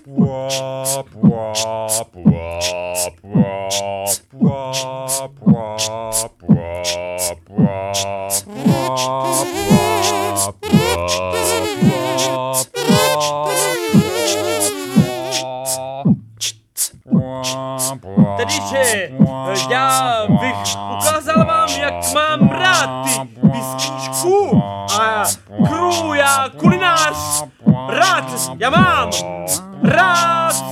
Tedy, já bych ukázal vám, jak mám rád ty písničku a kru, já kulinář, rád, já mám rád.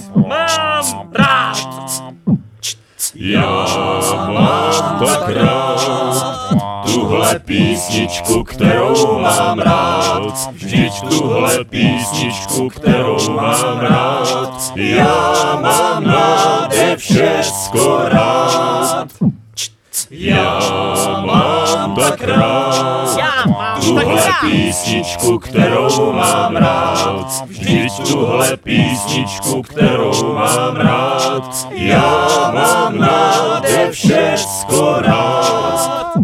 Já mám tak rád tuhle písničku, kterou mám rád. Vždyť tuhle písničku, kterou mám rád. Já mám nade všecko rád. Já mám tak rád tuhle písničku, kterou mám rád. Vždyť tuhle písničku, kterou mám rád. Já mám nade všecko rád.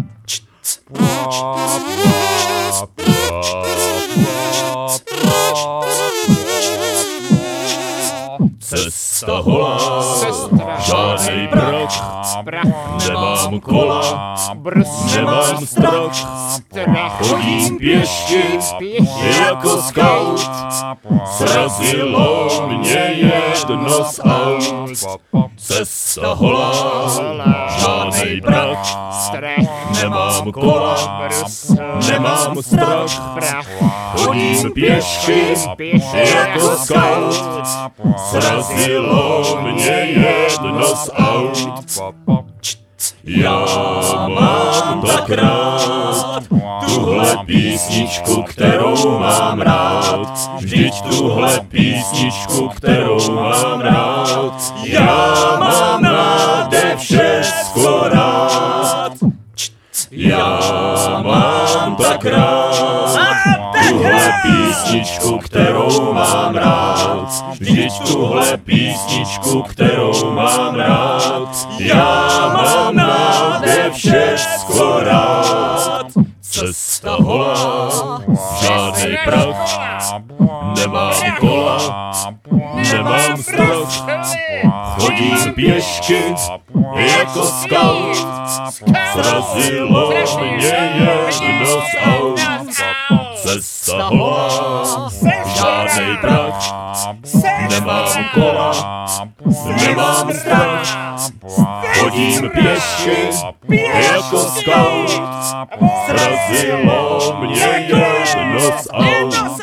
Cesta holá, žádnej prach, nemám kola, nemám strach, chodím pěšky jako scout, srazilo mě jedno z aut. Cesta holá, žádnej prach, nemám kola, nemám strach, chodím pěšky jako scout, srazilo mě jedno z aut. Já mám tak rád tuhle písničku, kterou mám rád. Vždyť tuhle písničku, kterou mám rád. Já mám nade všecko rád. Já mám tak rád tuhle písničku, kterou mám rád. Vždyť tuhle písničku, kterou mám rád. Já mám nade všecko rád. Cesta holá, žádnej prach, nemám kola, nemám strach, chodím pěšky jako scout, srazilo mě jedno z aut. Cesta holá, žádnej prach, nemám kola, nemám strach, chodím pěšky jako scout, srazilo mě jedno z aut.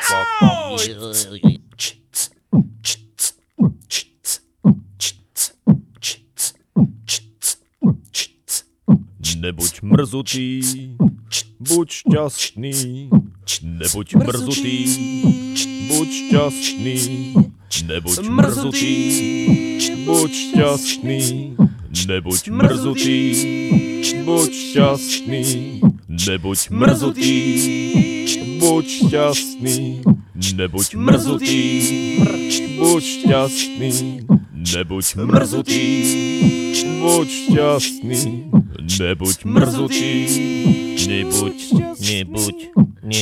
Nebuď mrzutý, buď šťastný. Nebuď mrzutý, buď šťastný. Nebuď mrzutý, buď šťastný. Nebuď mrzutý, buď šťastný. Nebuď mrzutý, buď šťastný. Nebuď mrzutý, buď šťastný. Nebuď mrzutý, buď šťastný. Nebuď mrzutý,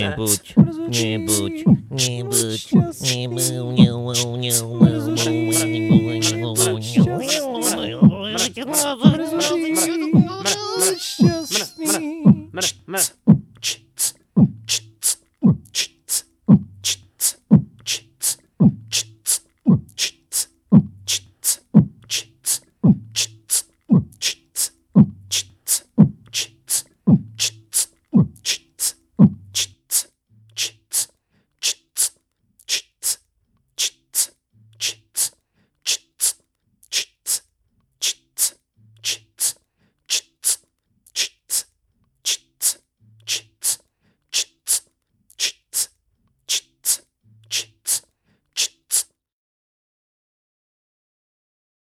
nebuď.